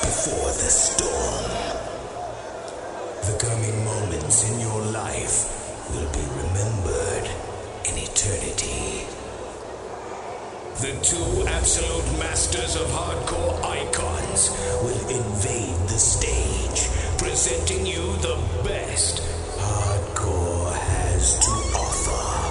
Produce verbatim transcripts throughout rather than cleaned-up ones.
before the storm. The coming moments in your life will be remembered in eternity. The two absolute masters of hardcore icons will invade the stage, presenting you the best hardcore has to offer.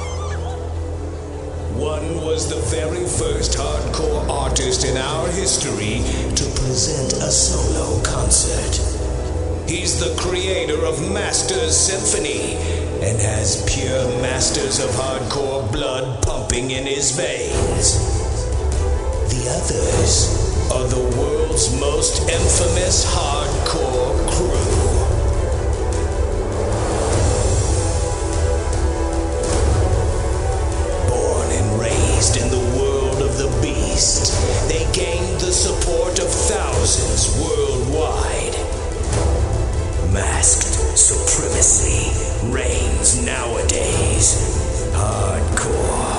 One was the very first hardcore artist in our history to present a solo concert. He's the creator of Masters Symphony and has pure Masters of Hardcore blood pumping in his veins. The others are the world's most infamous hardcore crew. Born and raised in the world of the beast, they gained the support of thousands worldwide. Masked supremacy reigns nowadays. Hardcore.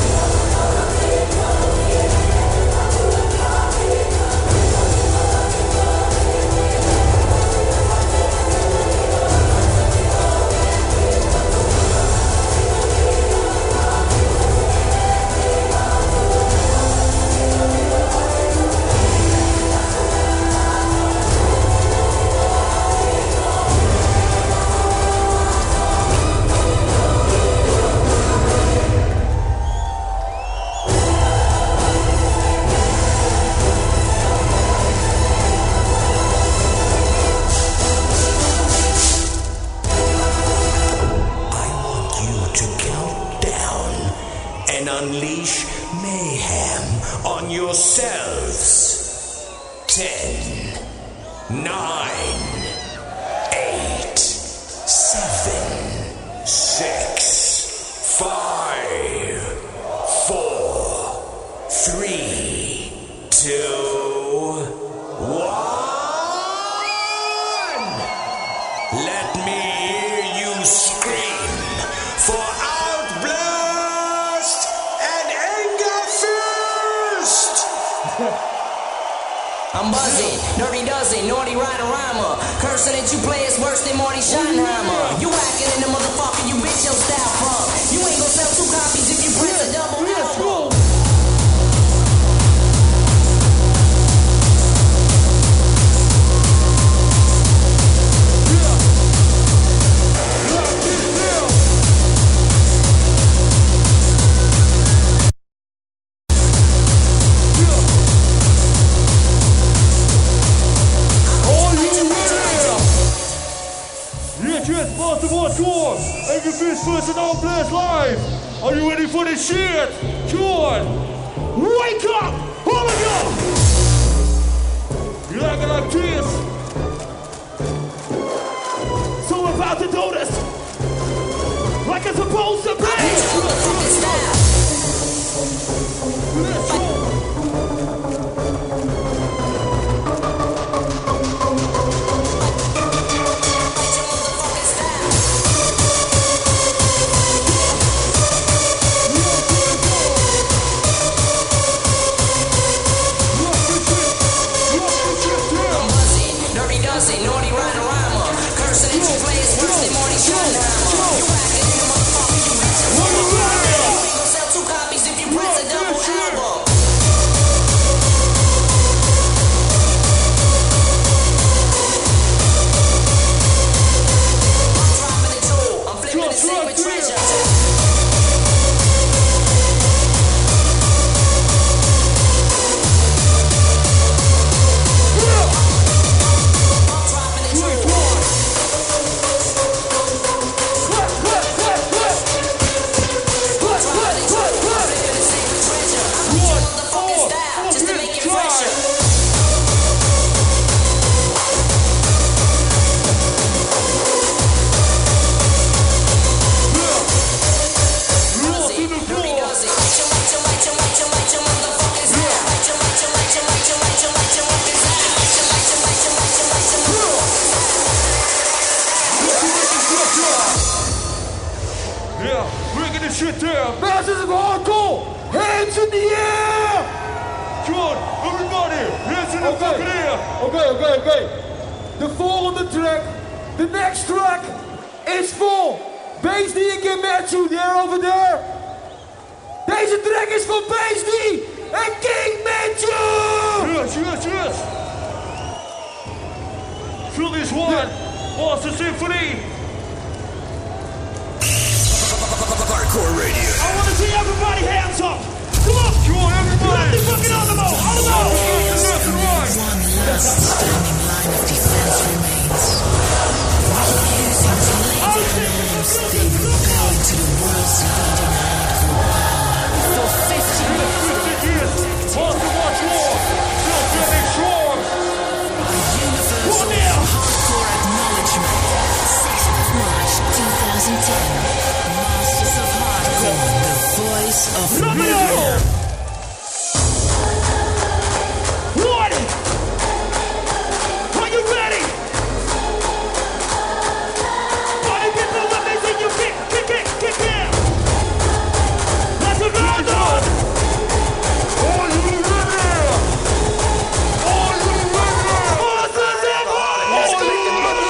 Unleash mayhem on yourselves. Ten, nine, eight, seven, six, five, four, three, two, one. Let me hear you scream for I'm buzzing, dirty dozen, naughty rider rhymer. Cursing that you play is worse than Marty Schottenheimer. You acting in the motherfucker, you bitch your style from. You ain't gon' sell two copies if you press a double album. And your first person on Blast Live. Are you ready for this shit? John, wake up! All of you! You like it like this? So we're about to do this like it's supposed to be. Let's go. Naughty rider rhymer, cursing that you play is worse than Marty Schottenheimer. You acting in the motherfucker, you bitch. You ain't gon' sell two copies if you press a double album. I'm dropping the jewel, I'm flipping the sacred treasure. Shit there, Masters of Hardcore, hands in the air! John, everybody, hands in in the fucking air. Oké, oké, oké. De volgende track, the next track, is voor Bass D en King Matthew, there over there. Deze track is voor Bass D en King Matthew. Yes, yes, yes. Feel this one. Monster Symphony. Hardcore Radio. I want to see everybody hands up. Come on. Come on, everybody. Let the fucking Alamo. Alamo. Left and right. One last standing line of defense remains. Refusing to lay their lives, they rebel into the world's leading hand for fifty years. fifty years. Monster Watch War. Still standing strong. A universal hardcore acknowledgement. sixth of March twenty ten. Masters of Hardcore, the voice of Rhythm. One. Are you ready? All you get the weapons in your kick, kick it, kick it. Let's go, London. Are you ready? Are you ready? Monsters and Boys. Are you ready?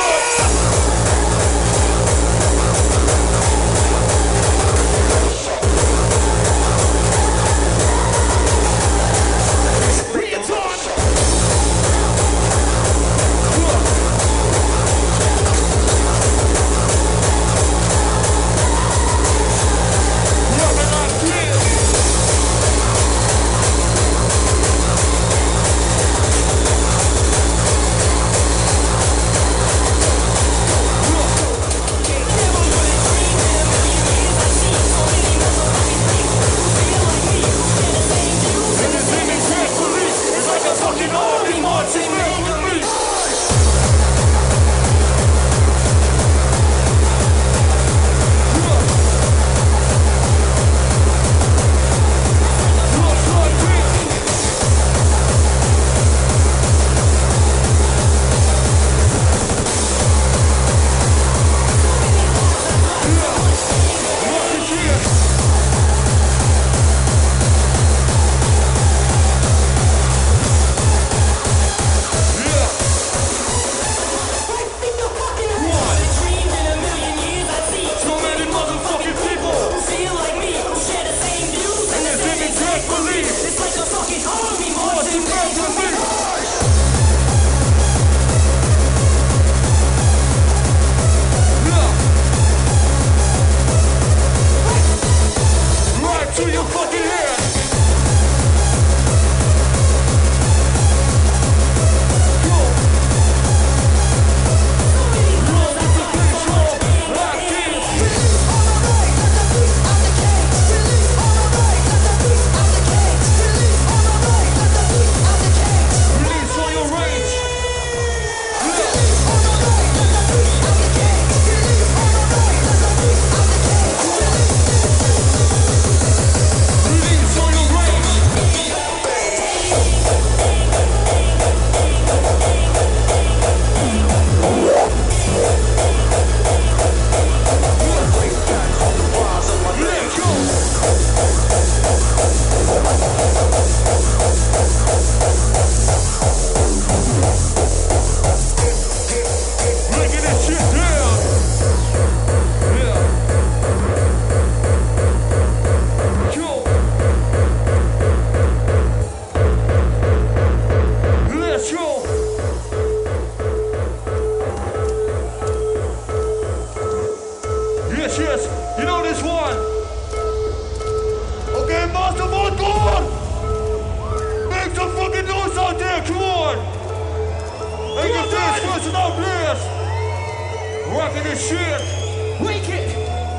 Rocking this shit. Wake it.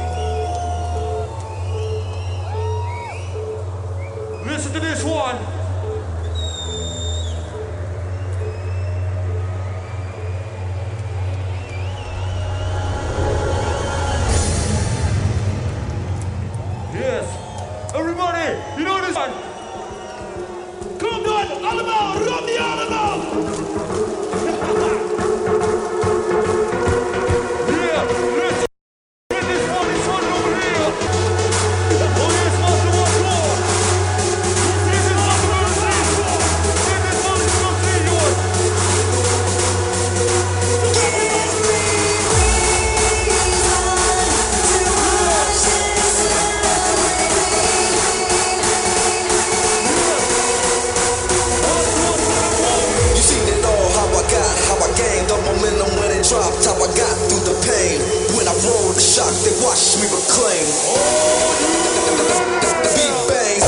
Listen to this one. Yes. Everybody, you know this one. Come on, allemaal, run die allemaal. Yeah, let's the shock, they watch me reclaim. Beat bang.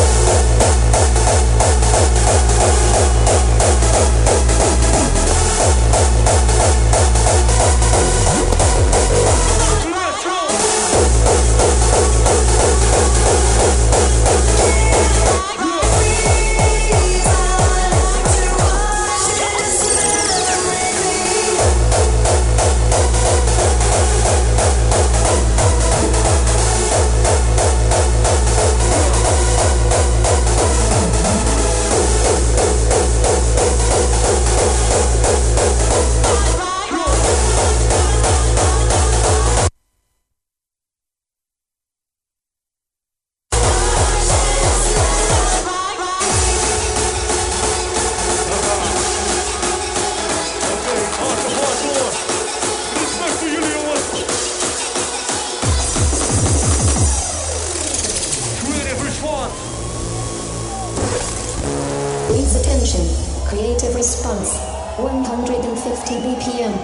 Please attention. Creative response. one hundred fifty B P M.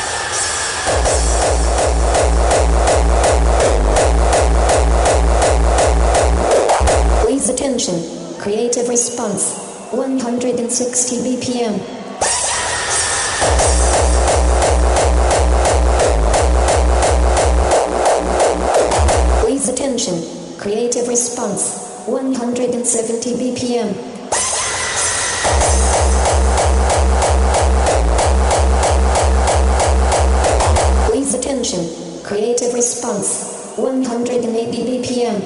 Please attention. Creative response. one hundred sixty B P M. Please attention. Creative response. one hundred seventy B P M. Please attention. Creative response. one hundred eighty B P M.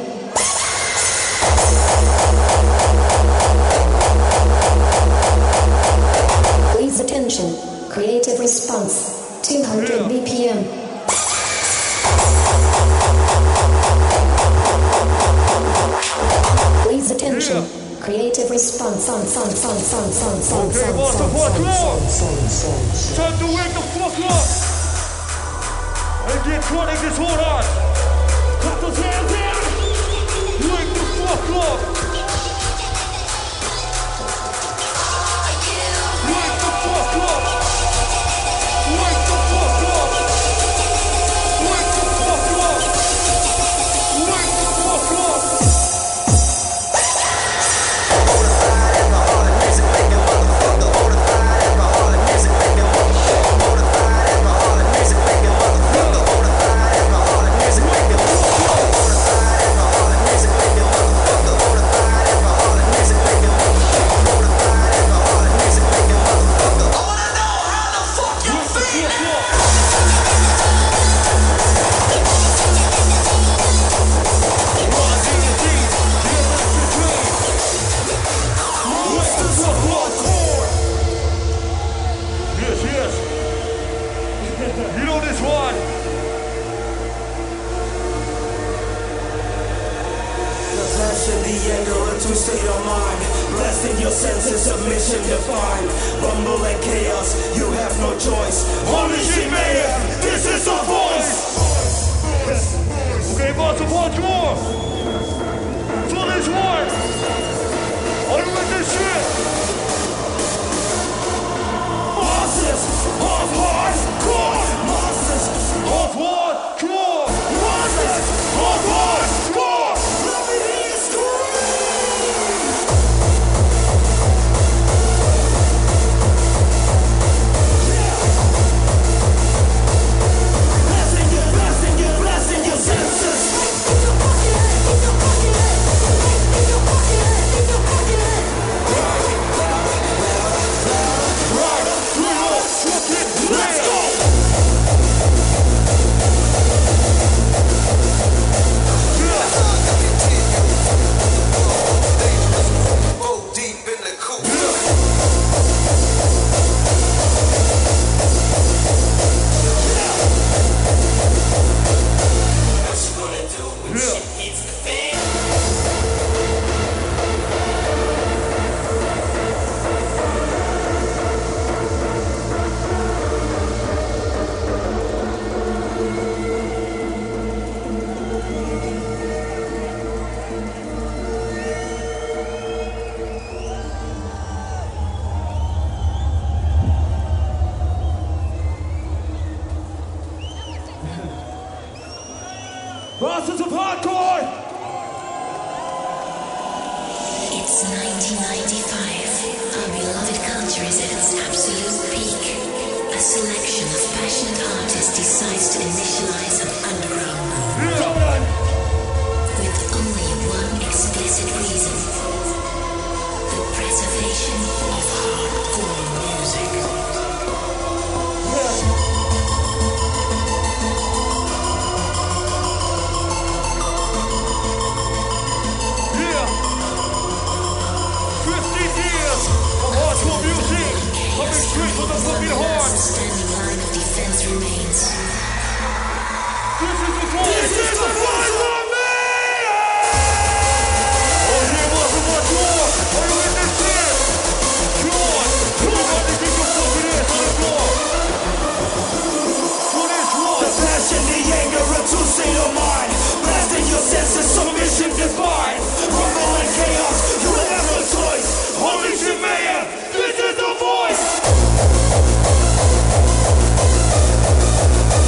Please attention. Creative response. two hundred B P M. Please attention. Creative response. Son, son, son, son, son, son, Okay, son, boss, son, the fuck son, up. son, son, son. Time to wake the fuck up and get chronic disorder. Cut those hands in. Wake the fuck up. Wake the fuck up. Wake the fuck up. Wake the fuck up. Wake the fuck up. Yes, yes. You know this one. Possession, the anger, a true state of mind. Blessed in your senses, submission defined. Rumble and chaos, you have no choice. Holy shit, man! This is the voice! Okay, boss, once more! For this one! Are you with this shit? Monsters of hardcore! Monsters of hardcore! Monsters of hardcore! Let me hear you scream! Blessing your, blessing your, blessing your senses. Masters of Hardcore! It's nineteen ninety-five. Our beloved culture is at its absolute peak. A selection of passionate artists decides to initialize an underground movement. With only one explicit reason. The preservation of hardcore music. Yeah! fifty years of hardcore music coming straight from the fucking heart! Standing line of defense remains. This is the voice! This is the voice of me! Oh, here was a much more! Are you in this shit? Come on! Everybody get your fucking ass on the floor! What is what? The passion, the anger, a two-state of mind. Blasting your senses, submission divine. Rumble and chaos, you will have no choice. Holy shit, man! This is the voice!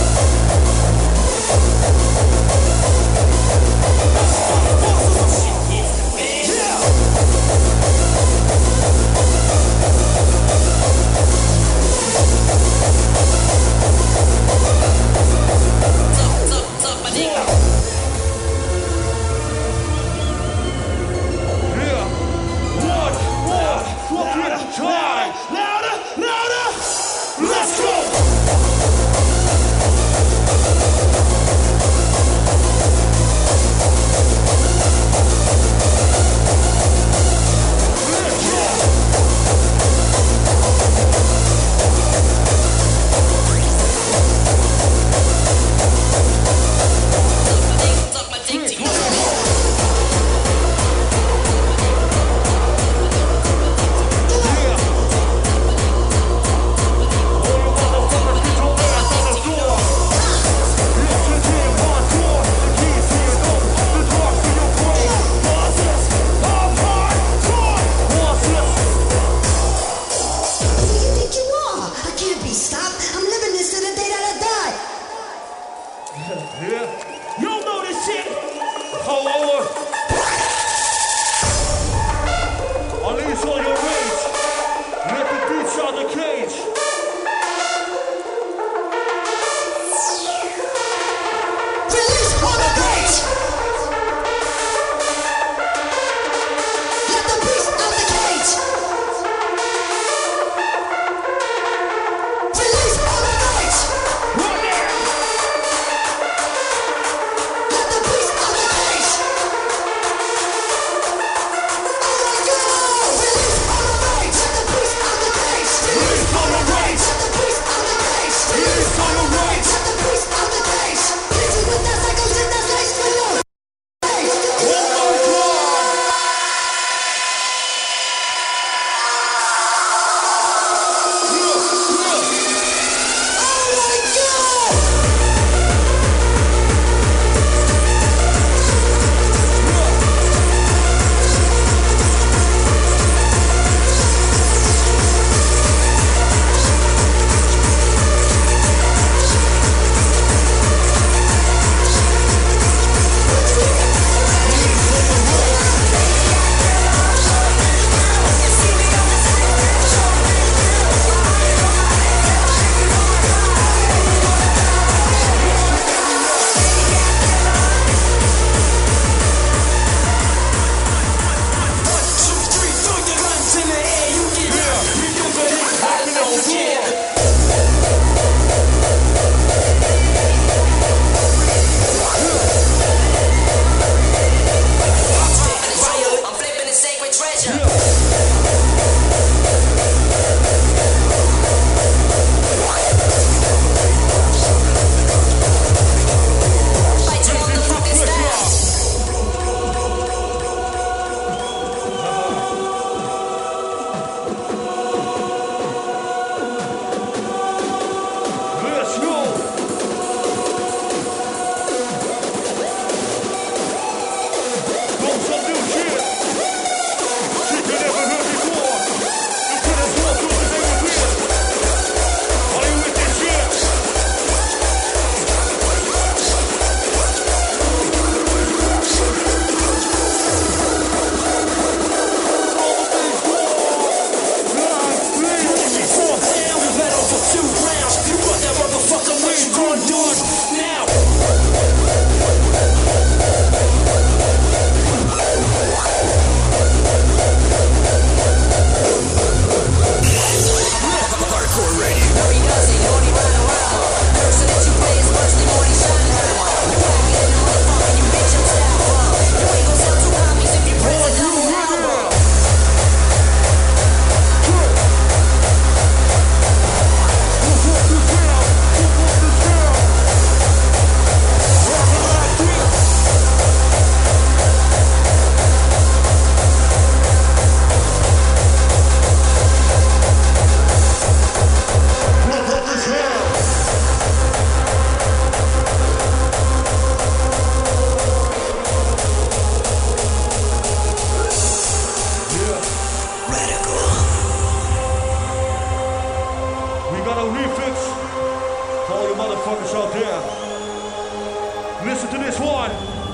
on.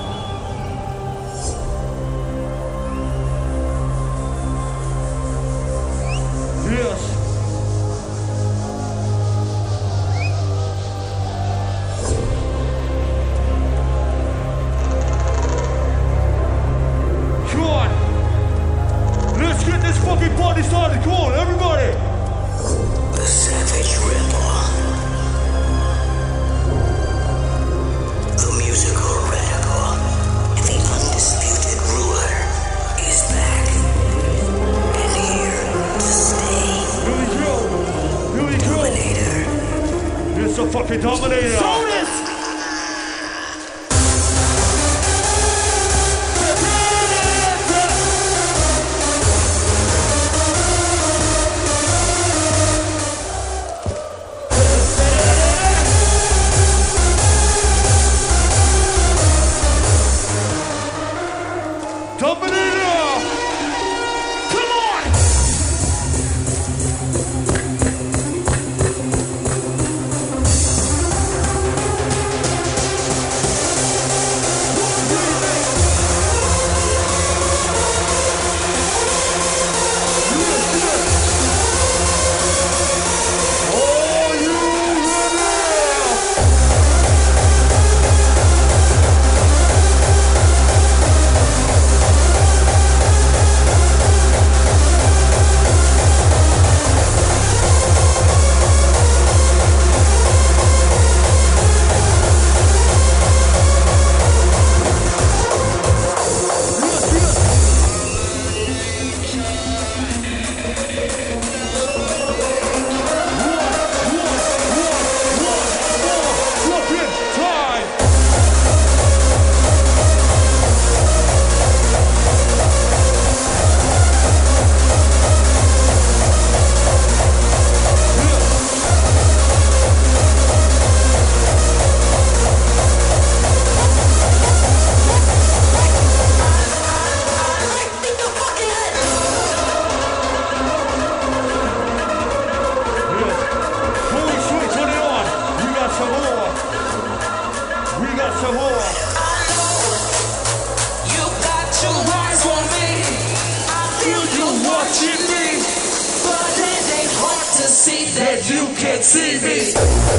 Yes. Come on. Let's get this fucking party started. Come on, everybody. The Savage Rebel. The musical radical. The undisputed ruler is back. And here to stay. Here we go. Here we go. Dominator. It's a fucking dominator. Bonus! Dominator! Come on! Are you that you can't see me.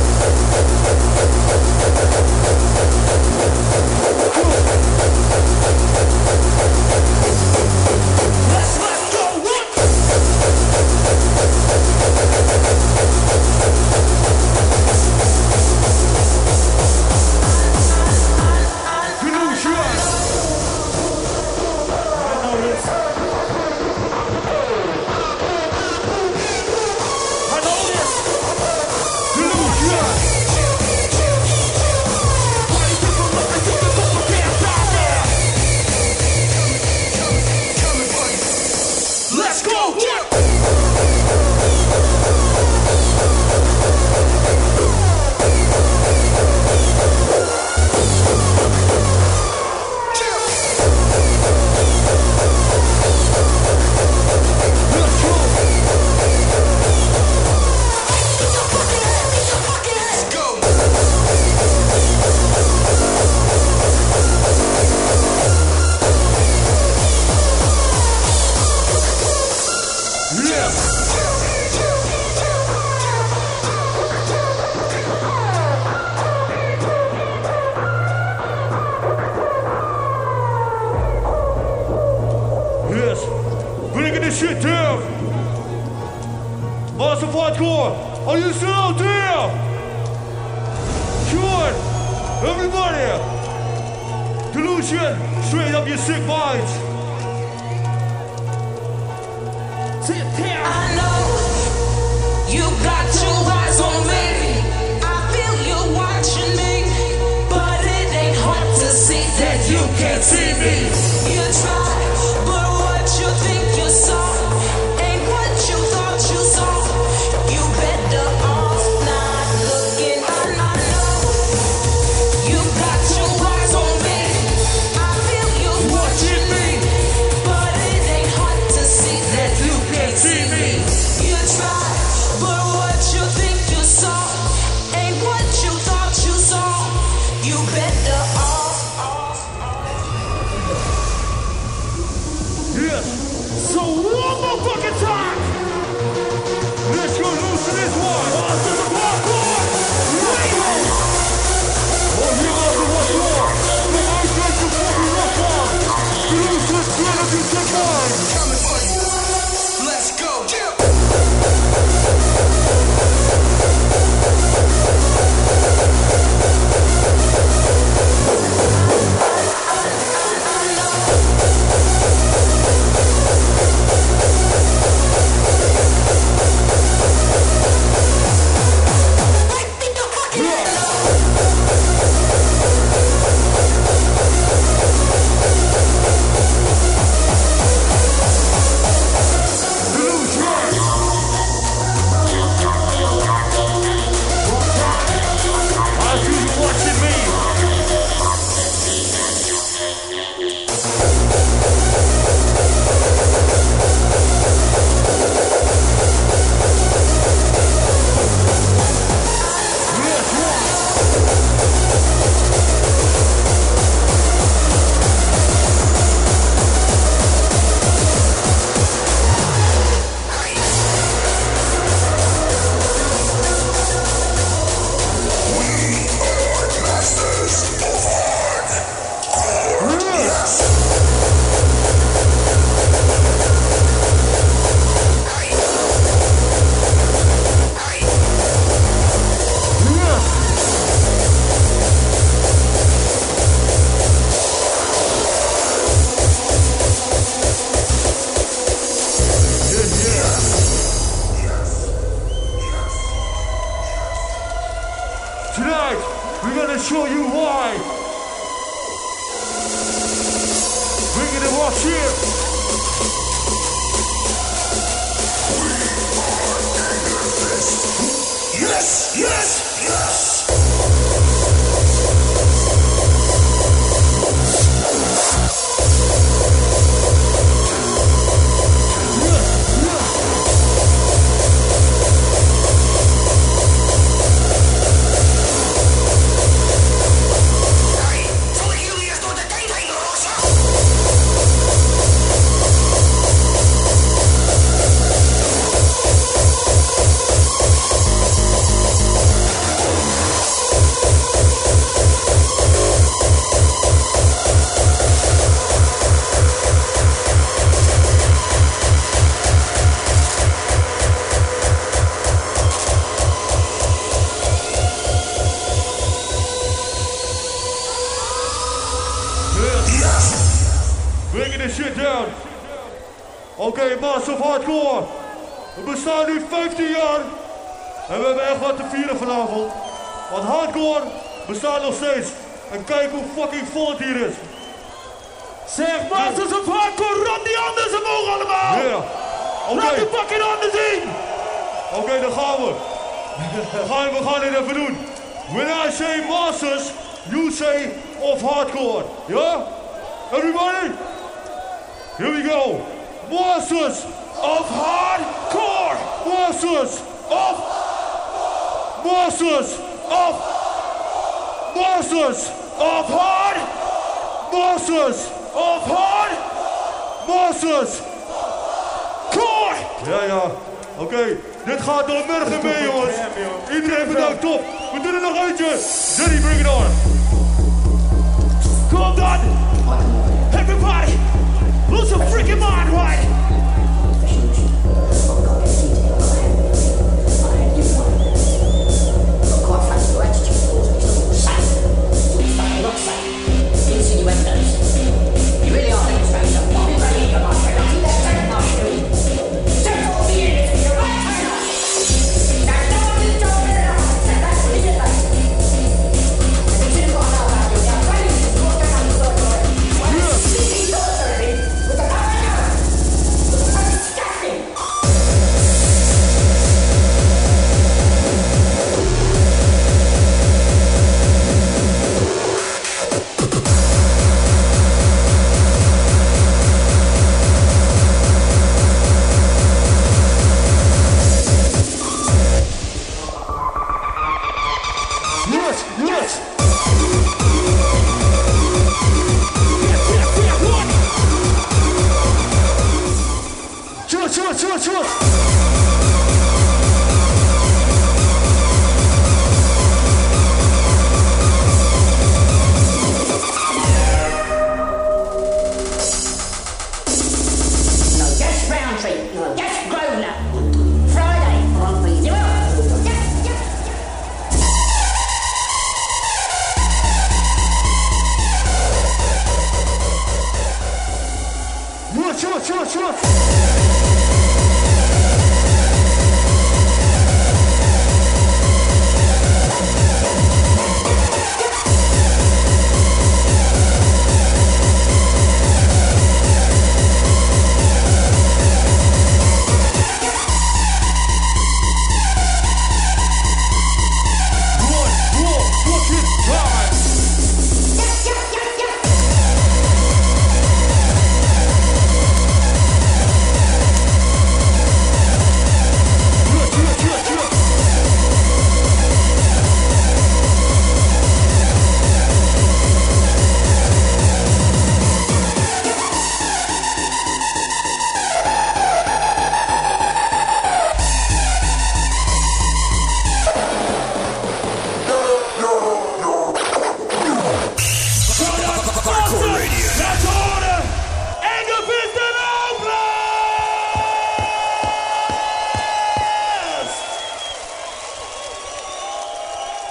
Let's let's go. Let's go! Shit down! Massive hardcore! Are you still out there? Sure! Everybody! Delusion! Straight up your sick minds! I know you got two eyes on me. I feel you watching me, but it ain't hard to see that you can't see me. You try, but what you think you saw ain't what you thought you saw. You better off not looking. I know you got two eyes on me. I feel you watching me, but it ain't hard to see that you can't see me. You try, but what Listen this one. Masters of Hardcore. Radio. Oh, you are the one you are. The most dreadful fucking rock one. The loosest reality divine. Coming for you. Let's go. Yeah. Oké, Masters of Hardcore. We bestaan nu vijftien jaar. En we hebben echt wat te vieren vanavond. Want hardcore bestaat nog steeds. En kijk hoe fucking vol het hier is. Zeg, Masters of Hardcore, rond die handen omhoog allemaal! Ja. Oké. Laat die fucking handen zien! Oké, okay, dan gaan we. We gaan, we gaan dit even doen. When I say Masters, you say of Hardcore. Yeah? Everybody? Here we go. Masters of Hardcore! Masters of Masters of Masters of Hard Masters of Hard Masters Core! Ja, ja. Oké, okay. Dit gaat door mergen mee, jongens. Iedereen bedankt, top. We doen er nog eentje. Danny, bring it on. Come on, done. Everybody, lose a freaking mind, right? You really are demonstrating a body ready to master. Now keep that turn off, Stewie. Turn off the unit. You're right, turn off. There's no one to turn it off. That's what it is like. Consider sure, sure.